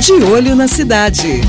De Olho na Cidade.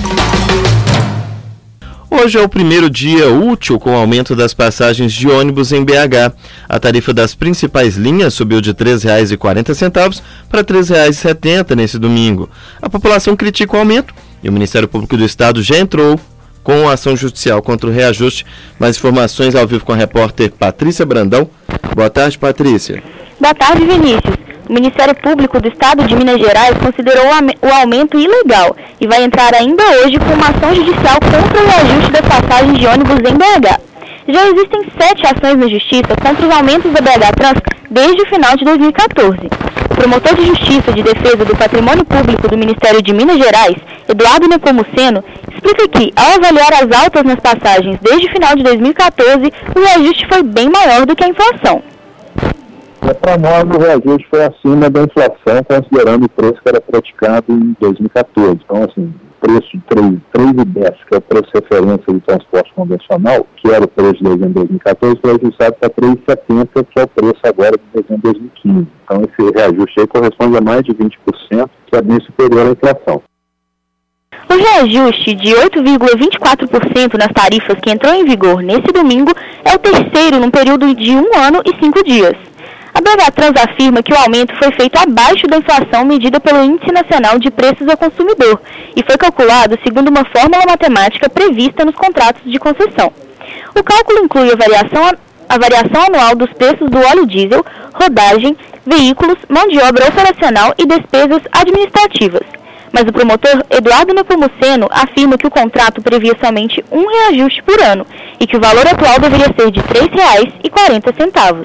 Hoje é o primeiro dia útil com o aumento das passagens de ônibus em BH. A tarifa das principais linhas subiu de R$ 3,40 para R$ 3,70 nesse domingo. A população critica o aumento e o Ministério Público do Estado já entrou com ação judicial contra o reajuste. Mais informações ao vivo com a repórter Patrícia Brandão. Boa tarde, Patrícia. Boa tarde, Vinícius. O Ministério Público do Estado de Minas Gerais considerou o aumento ilegal e vai entrar ainda hoje com uma ação judicial contra o reajuste das passagens de ônibus em BH. Já existem 7 ações na Justiça contra os aumentos da BH Trans desde o final de 2014. O promotor de Justiça de Defesa do Patrimônio Público do Ministério de Minas Gerais, Eduardo Nepomuceno, explica que, ao avaliar as altas nas passagens desde o final de 2014, o reajuste foi bem maior do que a inflação. Para nós, o reajuste foi acima da inflação, considerando o preço que era praticado em 2014. Então, assim, o preço de 3,10, que é o preço de referência de transporte convencional, que era o preço de dezembro de 2014, foi ajustado para 3,70, que é o preço agora de dezembro de 2015. Então, esse reajuste aí corresponde a mais de 20%, que é bem superior à inflação. O reajuste de 8,24% nas tarifas que entrou em vigor nesse domingo é o terceiro num período de 1 ano e 5 dias. A BH Trans afirma que o aumento foi feito abaixo da inflação medida pelo Índice Nacional de Preços ao Consumidor e foi calculado segundo uma fórmula matemática prevista nos contratos de concessão. O cálculo inclui a variação anual dos preços do óleo diesel, rodagem, veículos, mão de obra operacional e despesas administrativas. Mas o promotor Eduardo Nepomuceno afirma que o contrato previa somente um reajuste por ano e que o valor atual deveria ser de R$ 3,40.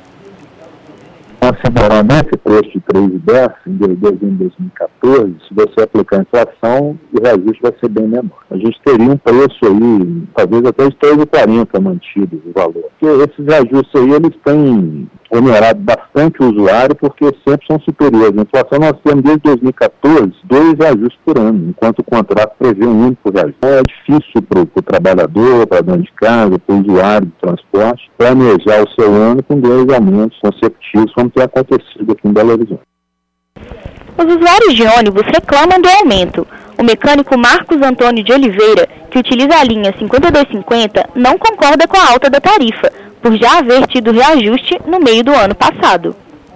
Considerando esse preço de 3,10 em dezembro de 2014, se você aplicar a inflação, o reajuste vai ser bem menor. A gente teria um preço aí, talvez até os 3,40 mantido o valor. Porque esses reajustes aí, eles têm onerado bastante o usuário, porque sempre são superiores. A inflação nós temos desde 2014 2 reajustes por ano, enquanto o contrato prevê um único reajuste. É difícil para o trabalhador, para a dona de casa, para o usuário de transporte, planejar o seu ano com 2 aumentos consecutivos, como tem acontecido aqui em Belo Horizonte. Os usuários de ônibus reclamam do aumento. O mecânico Marcos Antônio de Oliveira, que utiliza a linha 5250, não concorda com a alta da tarifa, por já haver tido reajuste no meio do ano passado.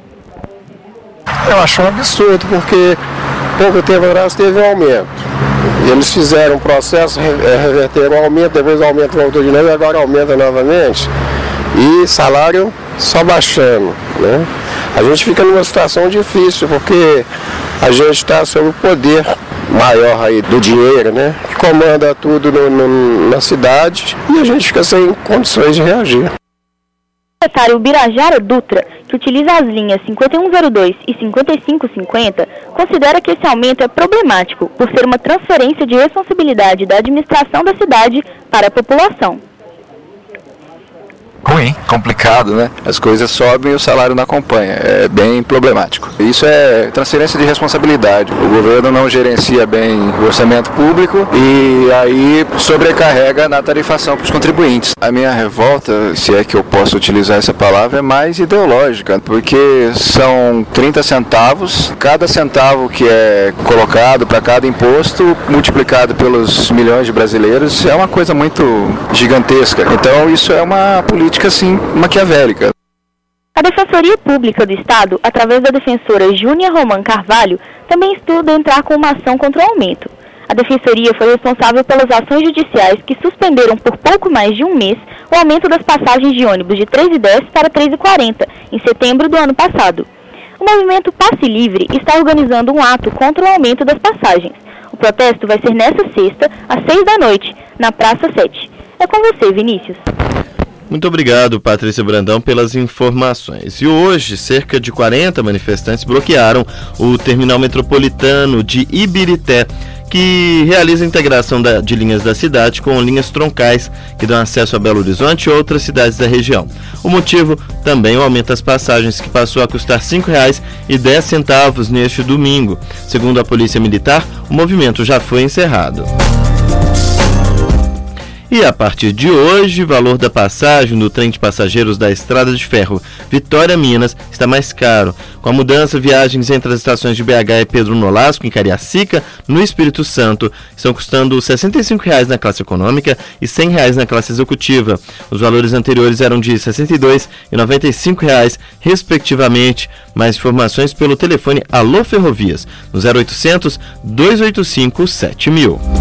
Eu acho um absurdo, porque pouco tempo atrás teve um aumento. Eles fizeram um processo, reverteram o aumento, depois o aumento voltou de novo e agora aumenta novamente. E salário só baixando, né? A gente fica numa situação difícil, porque a gente está sob o poder maior aí do dinheiro, né? Que comanda tudo na cidade e a gente fica sem condições de reagir. O secretário Birajara Dutra, que utiliza as linhas 5102 e 5550, considera que esse aumento é problemático por ser uma transferência de responsabilidade da administração da cidade para a população. Ruim, complicado, né? As coisas sobem e o salário não acompanha. É bem problemático. Isso é transferência de responsabilidade. O governo não gerencia bem o orçamento público e aí sobrecarrega na tarifação para os contribuintes. A minha revolta, se é que eu posso utilizar essa palavra, é mais ideológica, porque são 30 centavos, cada centavo que é colocado para cada imposto, multiplicado pelos milhões de brasileiros, é uma coisa muito gigantesca. Então isso é uma política assim, maquiavélica. A Defensoria Pública do Estado, através da defensora Júnia Roman Carvalho, também estuda entrar com uma ação contra o aumento. A Defensoria foi responsável pelas ações judiciais que suspenderam por pouco mais de um mês o aumento das passagens de ônibus de R$ 3,10 para R$ 3,40 em setembro do ano passado. O movimento Passe Livre está organizando um ato contra o aumento das passagens. O protesto vai ser nesta sexta, às 18h, na Praça 7. É com você, Vinícius. Muito obrigado, Patrícia Brandão, pelas informações. E hoje, cerca de 40 manifestantes bloquearam o terminal metropolitano de Ibirité, que realiza a integração de linhas da cidade com linhas troncais que dão acesso a Belo Horizonte e outras cidades da região. O motivo também é o aumento das passagens, que passou a custar R$ 5,10 neste domingo. Segundo a Polícia Militar, o movimento já foi encerrado. E a partir de hoje, o valor da passagem do trem de passageiros da Estrada de Ferro Vitória-Minas está mais caro. Com a mudança, viagens entre as estações de BH e Pedro Nolasco, em Cariacica, no Espírito Santo, estão custando R$ 65,00 na classe econômica e R$ 100,00 na classe executiva. Os valores anteriores eram de R$ 62,00 e R$ 95,00, respectivamente. Mais informações pelo telefone Alô Ferrovias, no 0800 285 7000.